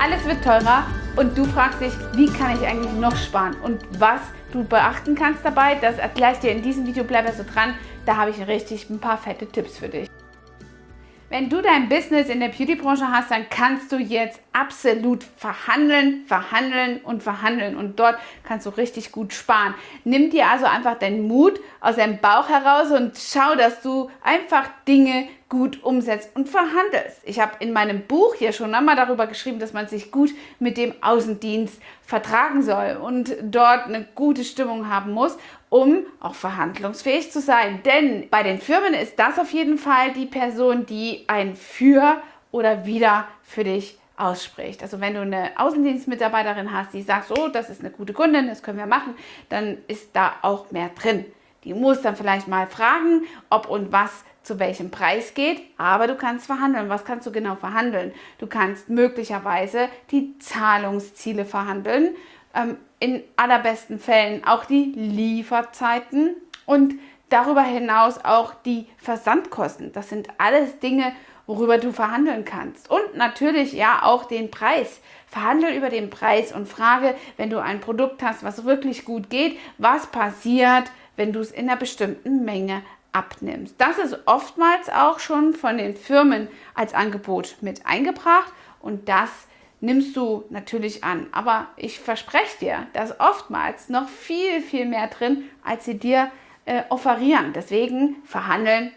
Alles wird teurer und du fragst dich, wie kann ich eigentlich noch sparen und was du beachten kannst dabei, das erkläre ich dir in diesem Video. Bleib also dran, da habe ich richtig ein paar fette Tipps für dich. Wenn du dein Business in der Beauty-Branche hast, dann kannst du jetzt absolut verhandeln und dort kannst du richtig gut sparen. Nimm dir also einfach deinen Mut aus deinem Bauch heraus und schau, dass du einfach Dinge gut umsetzt und verhandelst. Ich habe in meinem Buch hier schon einmal darüber geschrieben, dass man sich gut mit dem Außendienst vertragen soll und dort eine gute Stimmung haben muss, um auch verhandlungsfähig zu sein. Denn bei den Firmen ist das auf jeden Fall die Person, die ein Für oder Wider für dich ausspricht. Also wenn du eine Außendienstmitarbeiterin hast, die sagt, so, das ist eine gute Kundin, das können wir machen, dann ist da auch mehr drin. Die muss dann vielleicht mal fragen, ob und was zu welchem Preis geht, aber du kannst verhandeln. Was kannst du genau verhandeln? Du kannst möglicherweise die Zahlungsziele verhandeln, in allerbesten Fällen auch die Lieferzeiten und darüber hinaus auch die Versandkosten. Das sind alles Dinge, worüber du verhandeln kannst. Und natürlich ja auch den Preis. Verhandel über den Preis und frage, wenn du ein Produkt hast, was wirklich gut geht, was passiert, wenn du es in einer bestimmten Menge abnimmst. Das ist oftmals auch schon von den Firmen als Angebot mit eingebracht und das nimmst du natürlich an. Aber ich verspreche dir, da ist oftmals noch viel, viel mehr drin, als sie dir offerieren. Deswegen verhandeln.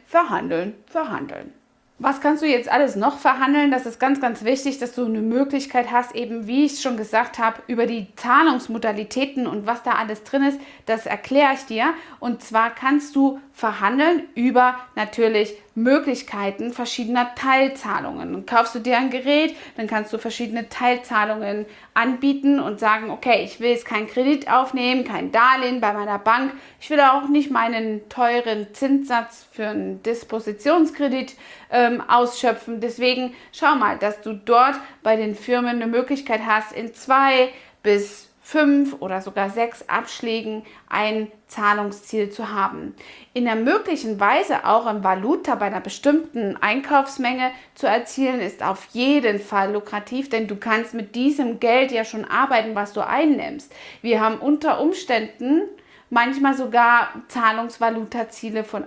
Was kannst du jetzt alles noch verhandeln? Das ist ganz, ganz wichtig, dass du eine Möglichkeit hast, eben wie ich schon gesagt habe, über die Zahlungsmodalitäten und was da alles drin ist, das erkläre ich dir. Und zwar kannst du verhandeln über natürlich Möglichkeiten verschiedener Teilzahlungen. Und kaufst du dir ein Gerät, dann kannst du verschiedene Teilzahlungen anbieten und sagen, okay, ich will jetzt keinen Kredit aufnehmen, kein Darlehen bei meiner Bank. Ich will auch nicht meinen teuren Zinssatz für einen Dispositionskredit ausschöpfen. Deswegen schau mal, dass du dort bei den Firmen eine Möglichkeit hast, in 2 bis 5 oder sogar 6 Abschlägen ein Zahlungsziel zu haben. In der möglichen Weise auch in Valuta bei einer bestimmten Einkaufsmenge zu erzielen, ist auf jeden Fall lukrativ, denn du kannst mit diesem Geld ja schon arbeiten, was du einnimmst. Wir haben unter Umständen manchmal sogar Zahlungsvalutaziele von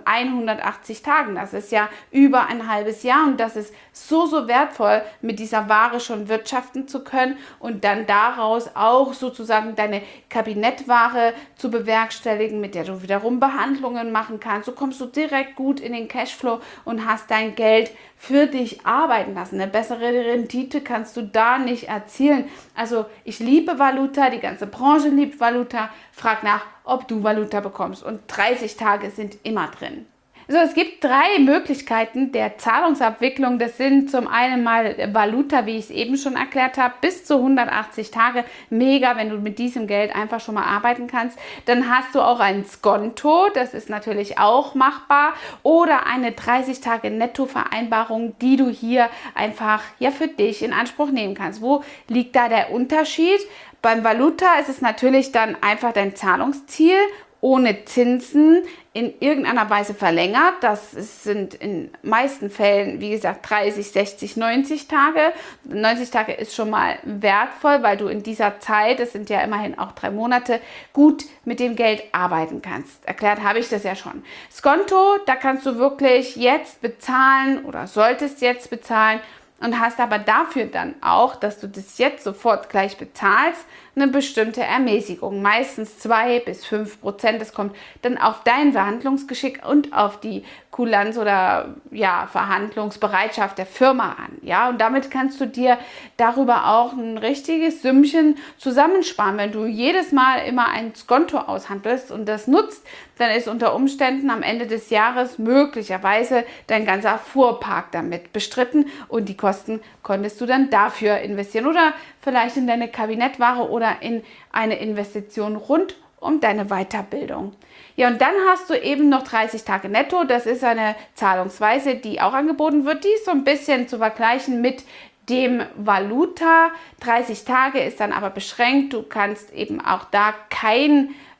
180 Tagen. Das ist ja über ein halbes Jahr und das ist so, so wertvoll, mit dieser Ware schon wirtschaften zu können und dann daraus auch sozusagen deine Kabinettware zu bewerkstelligen, mit der du wiederum Behandlungen machen kannst. So kommst du direkt gut in den Cashflow und hast dein Geld für dich arbeiten lassen. Eine bessere Rendite kannst du da nicht erzielen. Also ich liebe Valuta, die ganze Branche liebt Valuta. Frag nach, ob du Valuta bekommst und 30 Tage sind immer drin. So, es gibt 3 Möglichkeiten der Zahlungsabwicklung. Das sind zum einen mal Valuta, wie ich es eben schon erklärt habe, bis zu 180 Tage. Mega, wenn du mit diesem Geld einfach schon mal arbeiten kannst. Dann hast du auch ein Skonto, das ist natürlich auch machbar. Oder eine 30 Tage Nettovereinbarung, die du hier einfach ja für dich in Anspruch nehmen kannst. Wo liegt da der Unterschied? Beim Valuta ist es natürlich dann einfach dein Zahlungsziel ohne Zinsen in irgendeiner Weise verlängert. Das sind in meisten Fällen, wie gesagt, 30, 60, 90 Tage. 90 Tage ist schon mal wertvoll, weil du in dieser Zeit, das sind ja immerhin auch 3 Monate, gut mit dem Geld arbeiten kannst. Erklärt habe ich das ja schon. Skonto, da kannst du wirklich jetzt bezahlen oder solltest jetzt bezahlen und hast aber dafür dann auch, dass du das jetzt sofort gleich bezahlst, eine bestimmte Ermäßigung, meistens 2 bis 5%. Das kommt dann auf dein Verhandlungsgeschick und auf die Kulanz oder ja, Verhandlungsbereitschaft der Firma an. Ja? Und damit kannst du dir darüber auch ein richtiges Sümmchen zusammensparen. Wenn du jedes Mal immer ein Skonto aushandelst und das nutzt, dann ist unter Umständen am Ende des Jahres möglicherweise dein ganzer Fuhrpark damit bestritten und die Kosten konntest du dann dafür investieren oder vielleicht in deine Kabinettware oder in eine Investition rund um deine Weiterbildung. Ja, und dann hast du eben noch 30 Tage netto. Das ist eine Zahlungsweise, die auch angeboten wird. Die ist so ein bisschen zu vergleichen mit dem Valuta. 30 Tage ist dann aber beschränkt. Du kannst eben auch da kein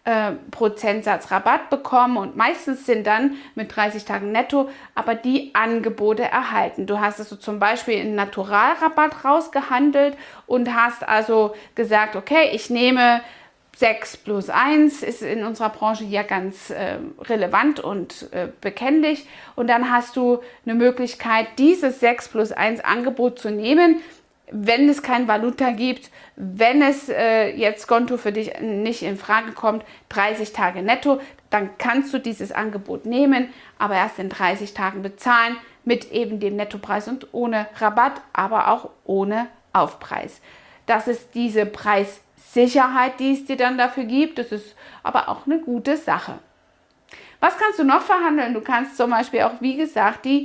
Prozentsatz Rabatt bekommen und meistens sind dann mit 30 Tagen netto aber die Angebote erhalten. Du hast also zum Beispiel einen Naturalrabatt rausgehandelt und hast also gesagt, okay, ich nehme 6+1, ist in unserer Branche ja ganz relevant und bekennlich. Und dann hast du eine Möglichkeit, dieses 6+1 Angebot zu nehmen, wenn es kein Valuta gibt, wenn es jetzt Skonto für dich nicht in Frage kommt, 30 Tage netto, dann kannst du dieses Angebot nehmen, aber erst in 30 Tagen bezahlen mit eben dem Nettopreis und ohne Rabatt, aber auch ohne Aufpreis. Das ist diese Preissicherheit, die es dir dann dafür gibt. Das ist aber auch eine gute Sache. Was kannst du noch verhandeln? Du kannst zum Beispiel auch, wie gesagt, die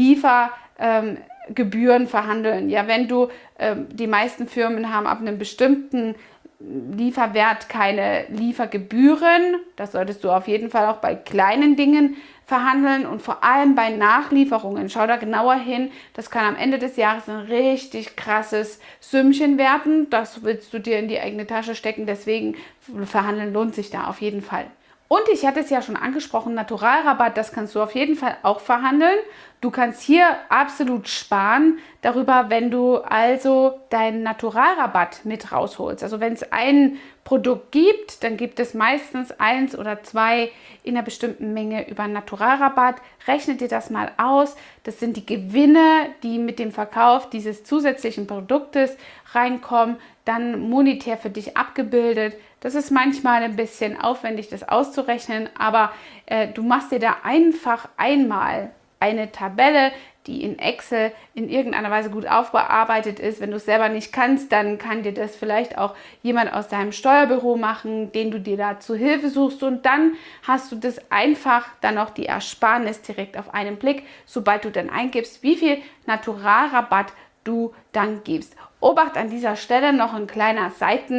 Liefergebühren verhandeln. Ja, wenn du, die meisten Firmen haben ab einem bestimmten Lieferwert keine Liefergebühren. Das solltest du auf jeden Fall auch bei kleinen Dingen verhandeln und vor allem bei Nachlieferungen. Schau da genauer hin. Das kann am Ende des Jahres ein richtig krasses Sümmchen werden. Das willst du dir in die eigene Tasche stecken. Deswegen verhandeln lohnt sich da auf jeden Fall. Und ich hatte es ja schon angesprochen, Naturalrabatt, das kannst du auf jeden Fall auch verhandeln. Du kannst hier absolut sparen darüber, wenn du also deinen Naturalrabatt mit rausholst. Also wenn es ein Produkt gibt, dann gibt es meistens 1 oder 2 in einer bestimmten Menge über Naturalrabatt. Rechne dir das mal aus. Das sind die Gewinne, die mit dem Verkauf dieses zusätzlichen Produktes reinkommen, dann monetär für dich abgebildet. Das ist manchmal ein bisschen aufwendig, das auszurechnen, aber du machst dir da einfach einmal eine Tabelle, die in Excel in irgendeiner Weise gut aufbearbeitet ist. Wenn du es selber nicht kannst, dann kann dir das vielleicht auch jemand aus deinem Steuerbüro machen, den du dir da zu Hilfe suchst und dann hast du das einfach dann auch die Ersparnis direkt auf einen Blick, sobald du dann eingibst, wie viel Naturalrabatt du dann gibst. Obacht an dieser Stelle noch ein kleiner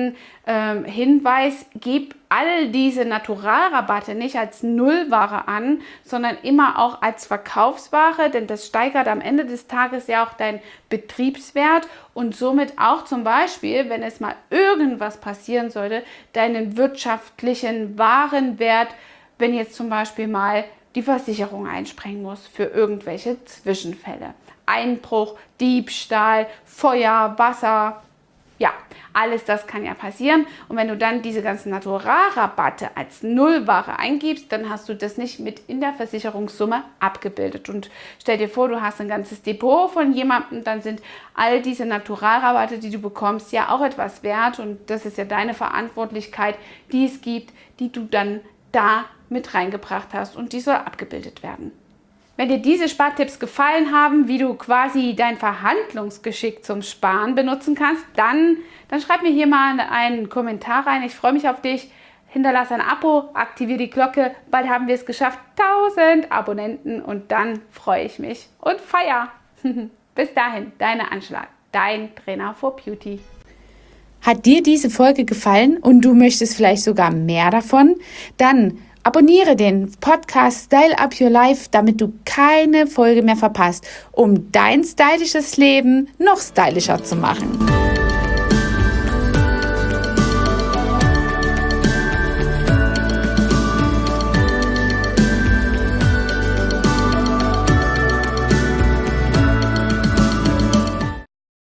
Seitenhinweis, gib all diese Naturalrabatte nicht als Nullware an, sondern immer auch als Verkaufsware, denn das steigert am Ende des Tages ja auch deinen Betriebswert und somit auch zum Beispiel, wenn es mal irgendwas passieren sollte, deinen wirtschaftlichen Warenwert, wenn jetzt zum Beispiel mal die Versicherung einspringen muss für irgendwelche Zwischenfälle. Einbruch, Diebstahl, Feuer, Wasser, ja, alles das kann ja passieren. Und wenn du dann diese ganzen Naturalrabatte als Nullware eingibst, dann hast du das nicht mit in der Versicherungssumme abgebildet. Und stell dir vor, du hast ein ganzes Depot von jemandem, dann sind all diese Naturalrabatte, die du bekommst, ja auch etwas wert. Und das ist ja deine Verantwortlichkeit, die es gibt, die du dann da mit reingebracht hast und die soll abgebildet werden. Wenn dir diese Spartipps gefallen haben, wie du quasi dein Verhandlungsgeschick zum Sparen benutzen kannst, dann schreib mir hier mal einen Kommentar rein. Ich freue mich auf dich. Hinterlass ein Abo, aktiviere die Glocke. Bald haben wir es geschafft, 1000 Abonnenten und dann freue ich mich und feier. Bis dahin, deine Anschlag, dein Trainer for Beauty. Hat dir diese Folge gefallen und du möchtest vielleicht sogar mehr davon? Dann abonniere den Podcast Style Up Your Life, damit du keine Folge mehr verpasst, um dein stylisches Leben noch stylischer zu machen.